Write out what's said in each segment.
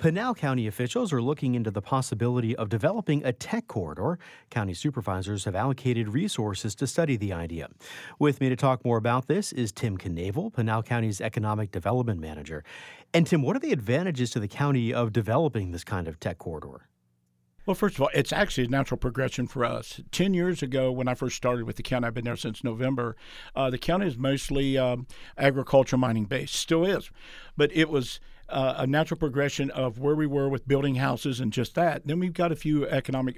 Pinal County officials are looking into the possibility of developing a tech corridor. County supervisors have allocated resources to study the idea. With me to talk more about this is Tim Knavel, Pinal County's Economic Development Manager. And Tim, what are the advantages to the county of developing this kind of tech corridor? Well, first of all, it's actually a natural progression for us. 10 years ago, when I first started with the county, I've been there since November, the county is mostly agriculture mining based, still is. But it was a natural progression of where we were with building houses and just that. Then we've got a few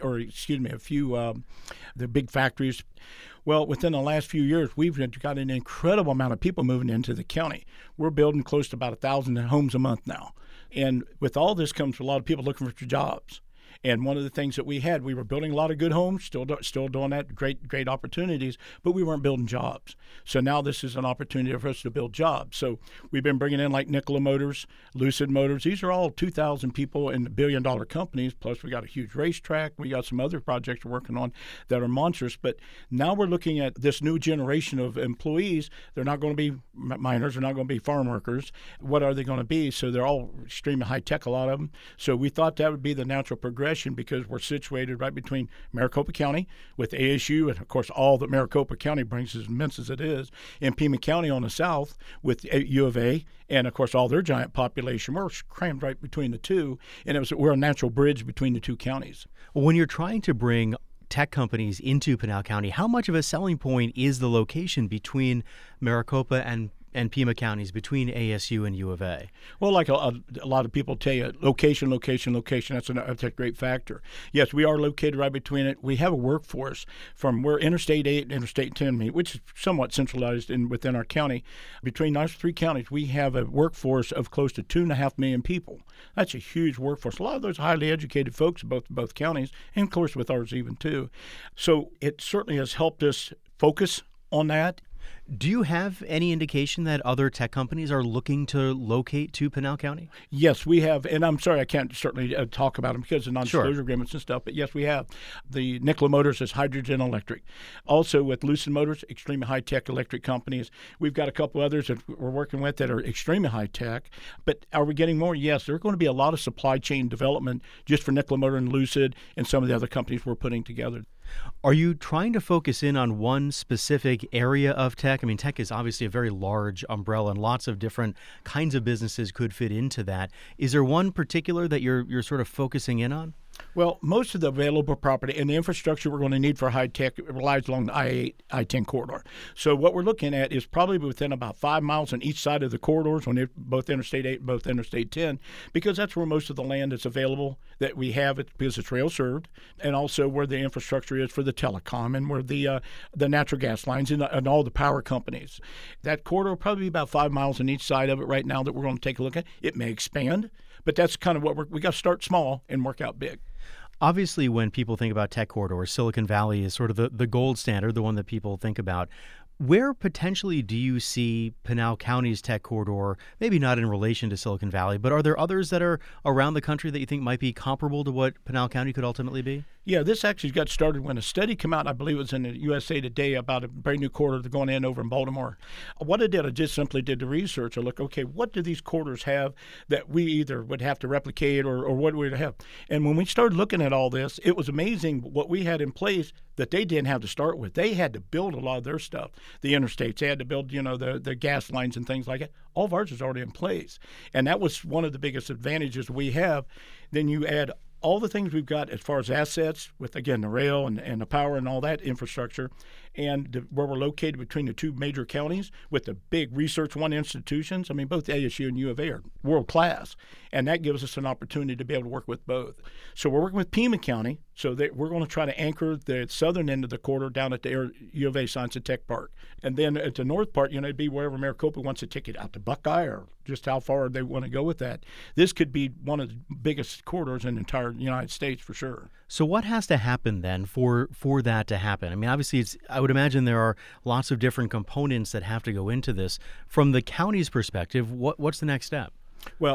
the big factories. Well, within the last few years, we've got an incredible amount of people moving into the county. We're building close to about 1,000 homes a month now. And with all this comes a lot of people looking for jobs. And one of the things that we were building a lot of good homes, still doing that, great opportunities, but we weren't building jobs. So now this is an opportunity for us to build jobs. So we've been bringing in like Nikola Motors, Lucid Motors. These are all 2,000 people in billion-dollar companies, plus we got a huge racetrack. We got some other projects we're working on that are monstrous. But now we're looking at this new generation of employees. They're not going to be miners. They're not going to be farm workers. What are they going to be? So they're all extremely high-tech, a lot of them. So we thought that would be the natural progression, because we're situated right between Maricopa County with ASU, and of course all that Maricopa County brings, as immense as it is, and Pima County on the south with U of A, and of course all their giant population. We're crammed right between the two, and we're a natural bridge between the two counties. Well, when you're trying to bring tech companies into Pinal County, how much of a selling point is the location between Maricopa and Pima counties, between ASU and U of A? Well, like a lot of people tell you, location. That's a great factor. Yes, we are located right between it. We have a workforce from where Interstate 8 and Interstate 10 meet, which is somewhat centralized within our county. Between those three counties, we have a workforce of close to 2.5 million people. That's a huge workforce. A lot of those highly educated folks, both counties, and of course with ours even too. So it certainly has helped us focus on that. Do you have any indication that other tech companies are looking to locate to Pinal County? Yes, we have. And I'm sorry, I can't certainly talk about them because of non-disclosure agreements and stuff. But yes, we have. The Nikola Motors is hydrogen electric. Also with Lucid Motors, extremely high-tech electric companies. We've got a couple others that we're working with that are extremely high-tech. But are we getting more? Yes, there's going to be a lot of supply chain development just for Nikola Motor and Lucid and some of the other companies we're putting together. Are you trying to focus in on one specific area of tech? I mean, tech is obviously a very large umbrella, and lots of different kinds of businesses could fit into that. Is there one particular that you're sort of focusing in on? Well, most of the available property and the infrastructure we're going to need for high tech relies along the I-8, I-10 corridor. So what we're looking at is probably within about 5 miles on each side of the corridors, on both Interstate 8 and both Interstate 10, because that's where most of the land is available that we have, because it's rail served, and also where the infrastructure is for the telecom and where the natural gas lines and all the power companies. That corridor will probably be about 5 miles on each side of it right now that we're going to take a look at. It may expand, but that's kind of what we got to start small and work out big. Obviously, when people think about tech corridors, Silicon Valley is sort of the gold standard, the one that people think about. Where potentially do you see Pinal County's tech corridor, maybe not in relation to Silicon Valley, but are there others that are around the country that you think might be comparable to what Pinal County could ultimately be? Yeah, this actually got started when a study came out, I believe it was in the USA Today, about a brand new corridor going in over in Baltimore. What I did, I just simply did the research. I looked, okay, what do these corridors have that we either would have to replicate or what do we have? And when we started looking at all this, it was amazing what we had in place that they didn't have to start with. They had to build a lot of their stuff. The interstates, they had to build, the gas lines and things like that. All of ours is already in place. And that was one of the biggest advantages we have. Then you add all the things we've got as far as assets with, again, the rail and the power and all that infrastructure, and where we're located between the two major counties with the big Research One institutions. I mean, both ASU and U of A are world class, and that gives us an opportunity to be able to work with both. So we're working with Pima County, so that we're going to try to anchor the southern end of the corridor down at the U of A Science and Tech Park. And then at the north part, it'd be wherever Maricopa wants to take it out to Buckeye or just how far they want to go with that. This could be one of the biggest corridors in the entire United States for sure. So what has to happen then for that to happen? I mean, obviously, I would imagine there are lots of different components that have to go into this. From the county's perspective, what's the next step? Well,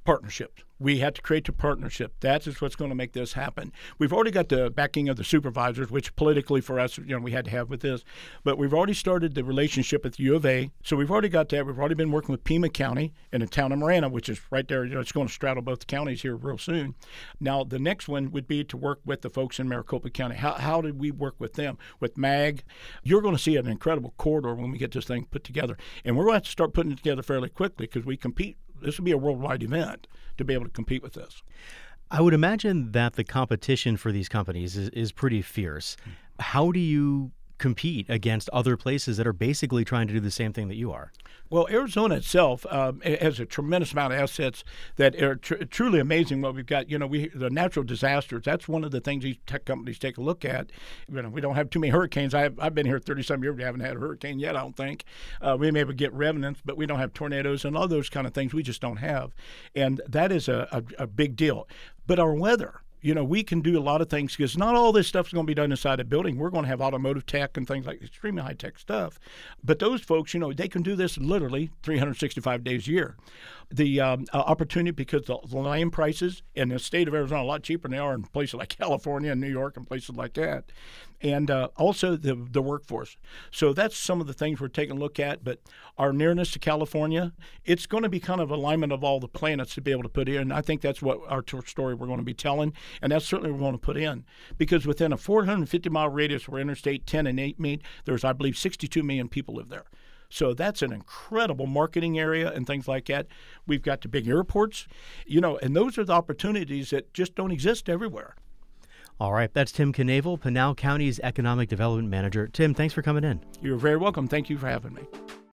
Partnerships. We had to create a partnership. That is what's going to make this happen. We've already got the backing of the supervisors, which politically for us, we had to have with this. But we've already started the relationship with U of A. So we've already got that. We've already been working with Pima County and the town of Marana, which is right there. It's going to straddle both counties here real soon. Now, the next one would be to work with the folks in Maricopa County. How did we work with them? With MAG. You're going to see an incredible corridor when we get this thing put together. And we're going to have to start putting it together fairly quickly because we compete. This will be a worldwide event to be able to compete with this. I would imagine that the competition for these companies is pretty fierce. How do you compete against other places that are basically trying to do the same thing that you are? Well, Arizona itself has a tremendous amount of assets that are truly amazing. What we've got, the natural disasters. That's one of the things these tech companies take a look at. We don't have too many hurricanes. I've been here 30-some years. We haven't had a hurricane yet, I don't think. We may get remnants, but we don't have tornadoes and all those kind of things. We just don't have, and that is a big deal. But our weather. We can do a lot of things because not all this stuff is going to be done inside a building. We're going to have automotive tech and things like extremely high-tech stuff. But those folks, they can do this literally 365 days a year. The opportunity, because the land prices in the state of Arizona are a lot cheaper than they are in places like California and New York and places like that. And also the workforce. So that's some of the things we're taking a look at. But our nearness to California, it's going to be kind of alignment of all the planets to be able to put in. I think that's what our story we're going to be telling. And that's certainly what we're going to put in. Because within a 450-mile radius where Interstate 10 and 8 meet, there's, I believe, 62 million people live there. So that's an incredible marketing area and things like that. We've got the big airports, and those are the opportunities that just don't exist everywhere. All right. That's Tim Knavel, Pinal County's Economic Development Manager. Tim, thanks for coming in. You're very welcome. Thank you for having me.